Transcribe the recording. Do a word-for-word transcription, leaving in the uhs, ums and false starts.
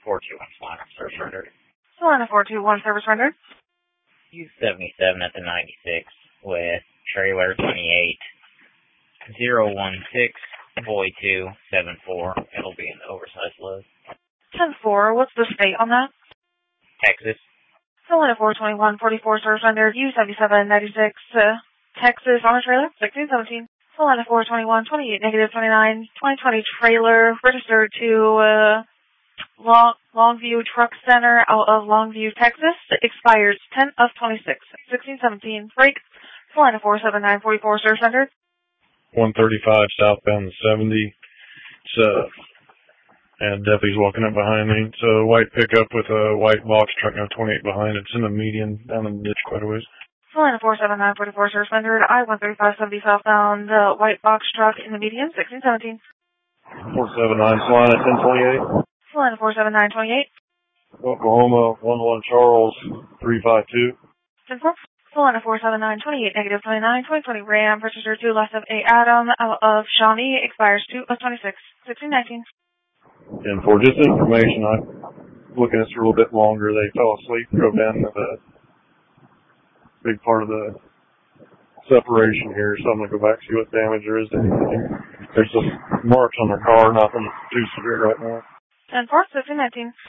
four two one Solana, service rendered. Solana four two one, service rendered. U seventy-seven at the ninety-six with trailer twenty-eight zero one six boy two seven four. It'll be an oversized load. ten four, what's the state on that? Texas. Solana four twenty-one forty-four, service rendered. U seventy-seven ninety-six, uh, Texas on a trailer, sixteen seventeen. Solana four twenty-one twenty-eight, negative twenty-nine, twenty twenty trailer, registered to uh, Long, Longview Truck Center out of Longview, Texas. Expires ten of twenty-six, sixteen seventeen. Break. Solana four seventy-nine forty-four, service rendered. one thirty-five southbound seventy. It's, uh, and deputy's walking up behind me. It's a white pickup with a white box truck and a twenty-eight behind. It's in the median down in the ditch quite a ways. Solana four seventy-nine forty-four, service rendered. I one thirty-five seventy southbound, uh, white box truck in the median, sixteen seventeen. four seventy-nine Solana ten twenty-eight. Solana four seventy-nine twenty-eight. Oklahoma one one Charles three five two. ten four. Solana four seventy-nine twenty-eight, negative twenty-nine, twenty twenty Ram, registered to less of a Adam out of Shawnee, expires two of twenty-six, sixteen nineteen. And for just information, I'm looking at this a little bit longer. They fell asleep, drove down to the big part of the separation here, so I'm going to go back and see what damage there is to anything. There's just marks on their car, nothing too severe right now. ten four, sixteen nineteen.